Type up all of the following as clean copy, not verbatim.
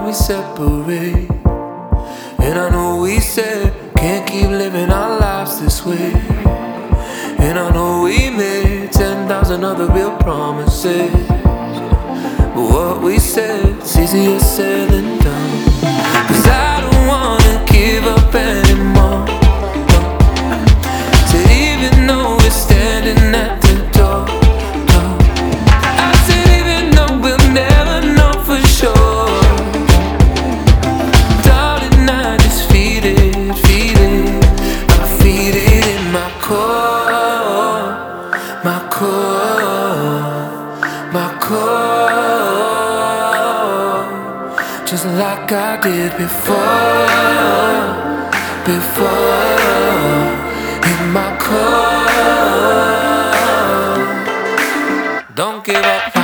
we separate. And I know we said can't keep living our lives this way. And I know we made 10,000 other real promises, but what we said's easier said than done. 'Cause I don't wanna give up anymore, to even though we're standing at the door. I said even though we'll never know for sure, darling, I just feed it, I feed it in my core, my core, my core, just like I did before, in my core. Don't give up now.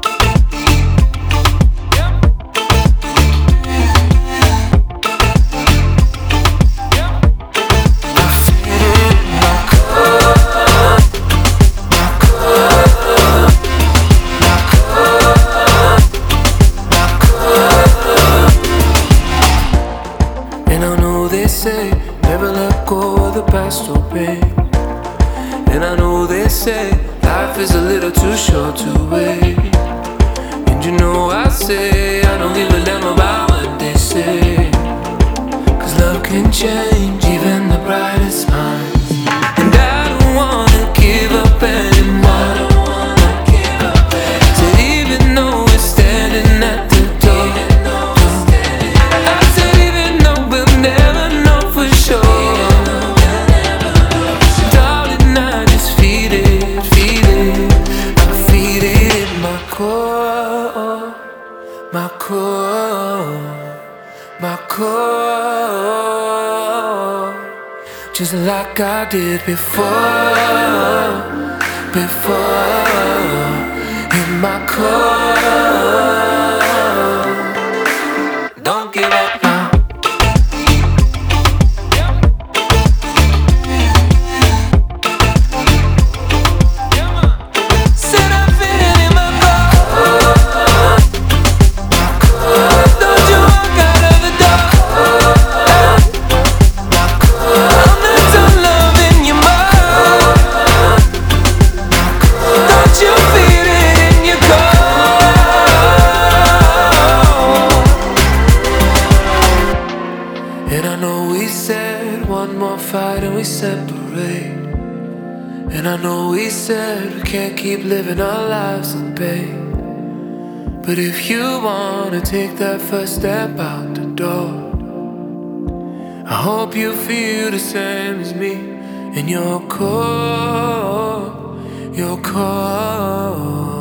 And I know they say never let go of the past or pain. And I know they say life is a little too short to wait. And you know I say I don't give a damn about what they say, 'cause love can change even the brightest minds. And I don't wanna give up anymore, so even though we're standing at the door. I said even though we'll never know for sure, darling, I just feed it, I feed it in my core, my core, my core, just like I did before, in my core. Don't give up now. Said I feel it in my core. Don't you walk out of the door. I'm not done loving you more. Don't you feel it in your core? And I know we said one more fight and we separate. And I know we said we can't keep living our lives in pain. But if you wanna take that first step out the door, I hope you feel the same as me in your core, your core.